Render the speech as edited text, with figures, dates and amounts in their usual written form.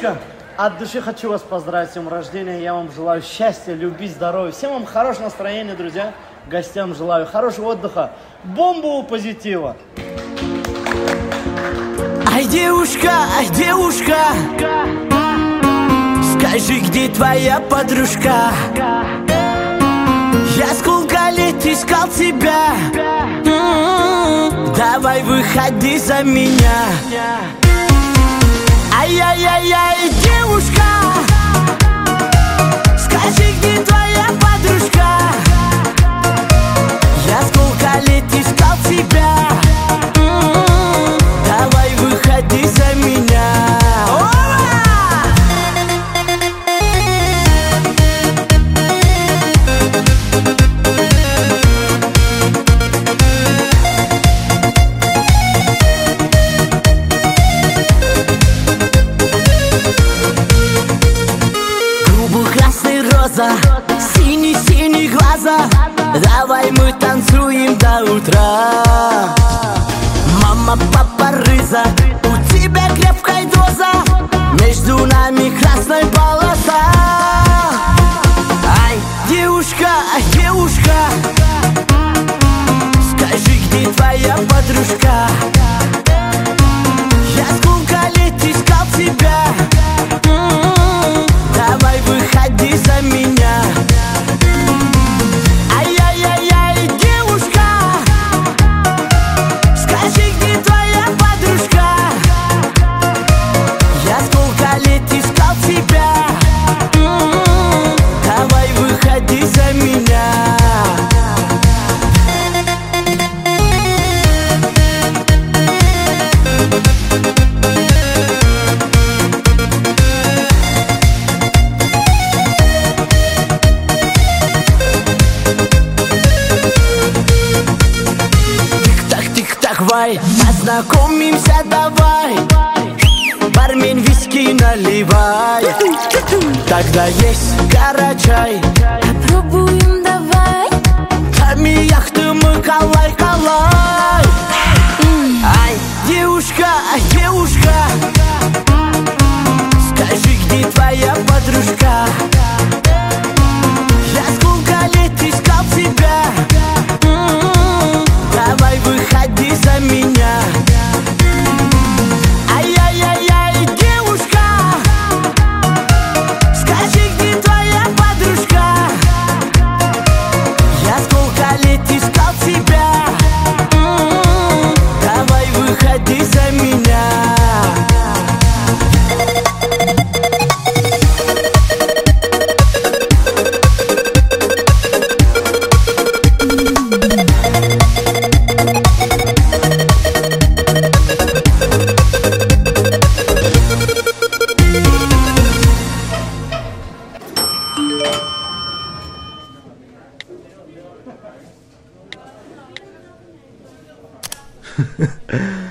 Девушка, от души хочу вас поздравить с днем рождения. Я вам желаю счастья, любви, здоровья. Всем вам хорошего настроения, друзья. Гостям желаю хорошего отдыха, бомбового позитива. Ай, девушка, скажи, где твоя подружка? Я сколько лет искал тебя. Давай выходи за меня. Ай-яй-яй-яй, девушка, скажи, где твоя подружка? Я сколько лет искал тебя. Давай выходи за меня. Синий-синий глаза, давай мы танцуем до утра. Мама, папа, рыза, у тебя крепкая доза, между нами красная полоса. Ай, девушка, скажи, где твоя подружка? Я сколько лет искал тебя. Давай выходи за меня. Ай-яй-яй-яй, девушка, скажи, где твоя подружка? Я сколько лет искал тебя. Давай выходи за меня. Познакомимся, давай. Бармен, виски наливай. Тогда есть карачай. Попробуем, давай. Ками яхты мы калай. Ай, девушка, скажи, где твоя подружка? Я сколько лет искал тебя. Давай выходи за меня. Ай-яй-яй-яй, девушка, скажи, где твоя подружка? Я сколько лет искал тебя. Давай выходи за меня. Ha ha ha.